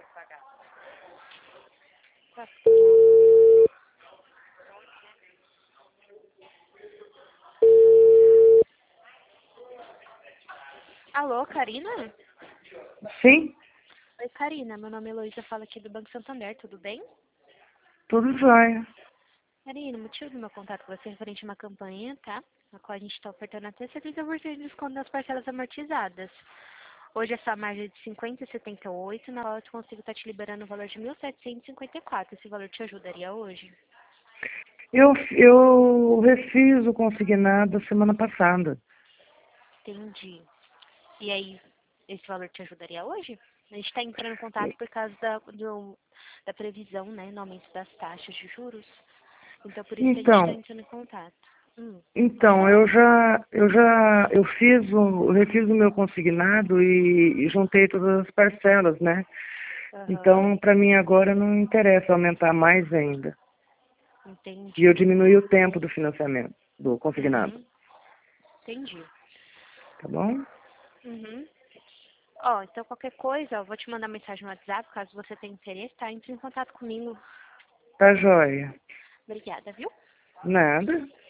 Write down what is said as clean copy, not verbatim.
Alô, Karina? Sim, Oi, Karina. Meu nome é Heloísa, falo aqui do Banco Santander, tudo bem? tudo jóia. Karina, o motivo do meu contato com você é referente a uma campanha, tá? Na qual a gente está ofertando até 70% de desconto nas parcelas amortizadas. Hoje é só a margem de 50 e 78, na qual eu consigo estar te liberando o valor de 1.754. Esse valor te ajudaria hoje? Eu refiz o consignado semana passada. Entendi. E aí, esse valor te ajudaria hoje? A gente está entrando em contato por causa da previsão, né, no aumento das taxas de juros. Então, por isso que a gente está Então, entrando em contato. eu refiz o meu consignado e juntei todas as parcelas, né? Aham, Então, para mim agora não interessa aumentar mais ainda. E eu entendi. diminui o tempo do financiamento, do consignado, Uhum, entendi. tá bom? Uhum. Ó, então qualquer coisa, eu vou te mandar mensagem no WhatsApp, caso você tenha interesse, tá? Entre em contato comigo. Tá jóia. Obrigada, viu? Nada.